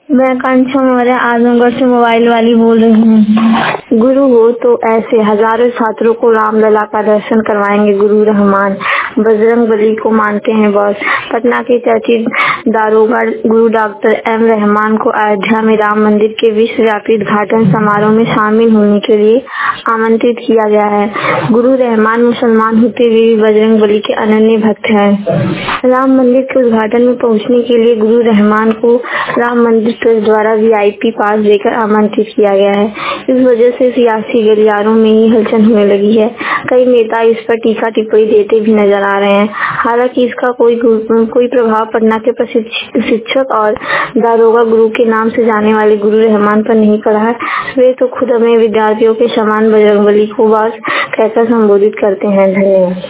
मैं आकांक्षा मौर्य आजमगढ़ से मोबाइल वाली बोल रही हूँ। गुरु हो तो ऐसे हजारों छात्रों को रामलला का दर्शन करवाएंगे गुरु रहमान। बजरंगबली को मानते हैं बॉस। पटना के चर्चित दारोगा गुरु डॉक्टर एम रहमान को अयोध्या में राम मंदिर के विश्वव्यापी उद्घाटन समारोह में शामिल होने के लिए आमंत्रित किया गया है। गुरु रहमान मुसलमान होते हुए भी बजरंगबली के अनन्य भक्त हैं। राम मंदिर के उद्घाटन में पहुंचने के लिए गुरु रहमान को राम मंदिर ट्रस्ट द्वारा वीआईपी पास देकर आमंत्रित किया गया है। इस वजह से सियासी गलियारों में ही हलचल होने लगी है। कई नेता इस पर टीका टिप्पणी देते भी नजर आ रहे हैं। हालांकि इसका कोई प्रभाव पटना के प्रसिद्ध शिक्षक और दारोगा गुरु के नाम से जाने वाले गुरु रहमान पर नहीं पड़ा है। वे तो खुद हमें विद्यार्थियों के समान बजरंगबली को बॉस कहकर संबोधित करते हैं। धन्यवाद।